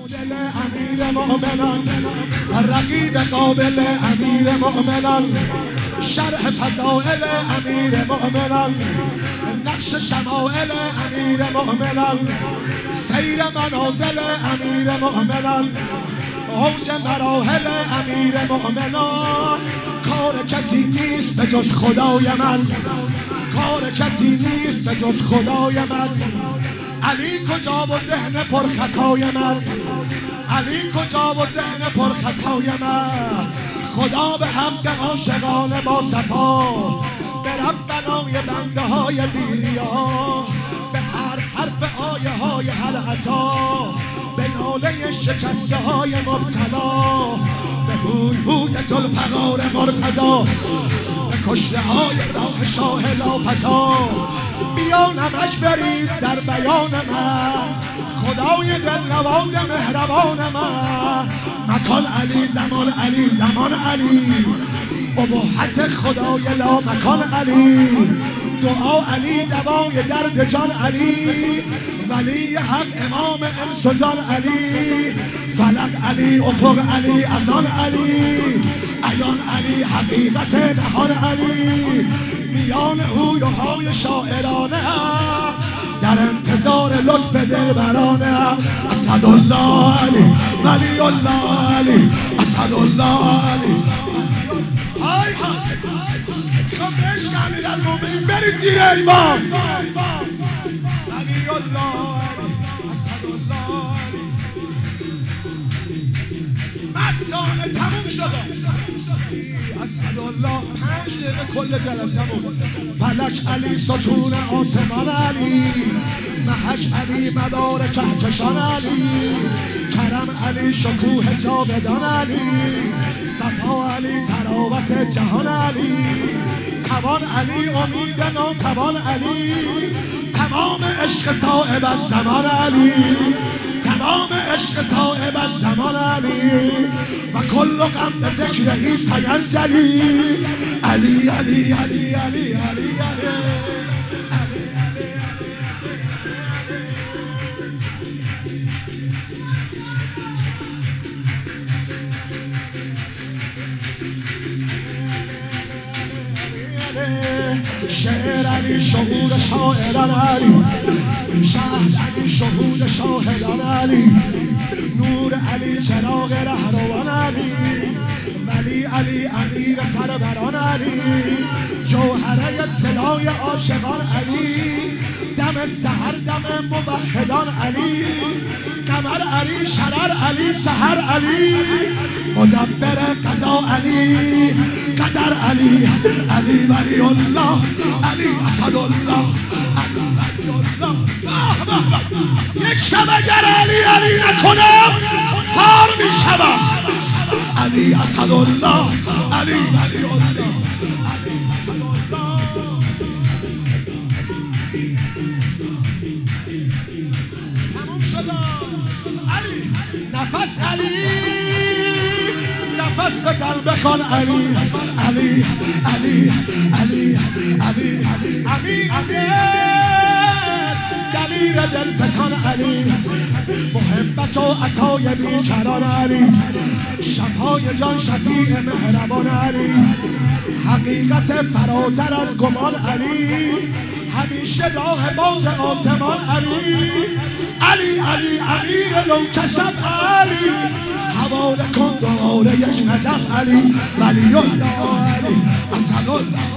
دل امیر مؤمنان، رقیب قابل امیر مؤمنان، شرح فضائل امیر مؤمنان، نقش شمائل امیر مؤمنان، سیر منازل امیر مؤمنان، اوج مراحل امیر مؤمنان. کار کسی نیست به جز خدای من، کار کسی نیست به جز خدای من. علی کجا و ذهن پر خطای من، علی کجا و ذهن پر خطای من. خدا به حق عاشقان با صفا، به ربنای بنده های بیریا، به هر حرف آیه های حلقتا، به ناله شکسته های مبتلا، به هوی هوی ذوالفقار مرتضی، به کشته های راه شاه لاپتا. بیا نمک بریز در بیان من، خدای دلنواز مهربان من. مکان علی، زمان علی، زمان علی، ابهت خدای لا مکان علی. دعا علی، دوای درد جان علی، ولی حق امام انس و جان علی. فلک علی، افق علی، ازان علی، عیان علی، حقیقت نهان علی. میان هوی و های شاعرانه هم، در انتظار لطف دلبرانه هم. اسدالله علی، ولی الله علی، اسدالله علی. های های خب عشق امیر المومنین بری زیر ایوان. ولی الله علی، اسدالله علی. مستانه تموم شده. اسدالله 5 دقیقه کل جلسمون. فلک علی، ستون آسمان علی، محک علی، مدار کهکشان علی، کرم علی، شکوه جاودان علی، صفا علی، تراوت جهان علی، توان علی، امید ناتوان علی، تمام عشق صاحب از زمان علی، تمام عشق صاحب از زمان علی. و کل غم به ذکر عیسی الجلی. علی علی علی علی علی علی. شعر علی، شهود شاعران علی، شهد علی، شهود شاهدان علی، نور علی، چراغ رهروان علی، ولی علی، امیر سروران علی، جوهره صدای عاشقان علی، دم سحر دم موحدان علی، قمر علی، شرر علی، سحر علی، مدبر قضا علی، قدر علی، علی ولی الله، علی اسدالله، علی ولی الله. یک شب اگر علی علی نکنم هار می شوم. علی اسدالله، علی ولی الله، علی اسدالله. تموم شد. علی نفس، علی نفس بزن بخوان علی، علی علی علی علی امین دلیر دل ستان علی، محبت و عطای بیکران علی، شفای جان شفیع مهربان علی، حقیقت فراتر از گمان علی، همیشه راه باز آسمان علی، علی علی امیر لوکشف علی، حواله کن دوباره یک نجف علی، ولی الله علی، اسدالله.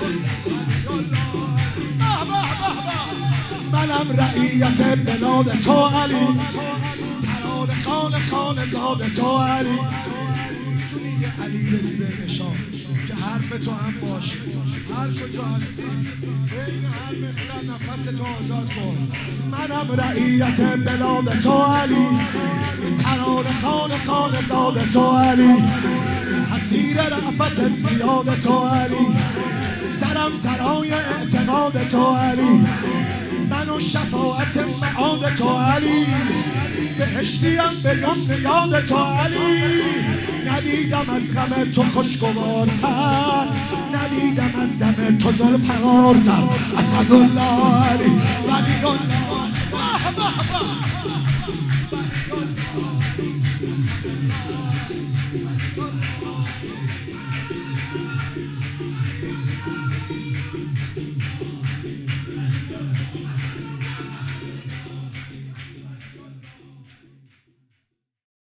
منم رعیت بلاد تو علی، ترانه خان خان زاد تو علی. میتونی یه علی بدی به نشان که حرف تو هم باشه، هر کجا هستی بین هر مصر نفس تو آزاد کن. منم رعیت بلاد تو علی، ترانه خان خان زاد تو علی، حسیر رأفت زیاد تو علی، سرم سرای اعتقاد تو علی، من و شفاعت معاد تو علی، بهشتیم به یمن یاد تو علی. ندیدم از غم تو خوشگوارتر، ندیدم از دم تو ذوالفقارتر. اسدالله علی ولی الله.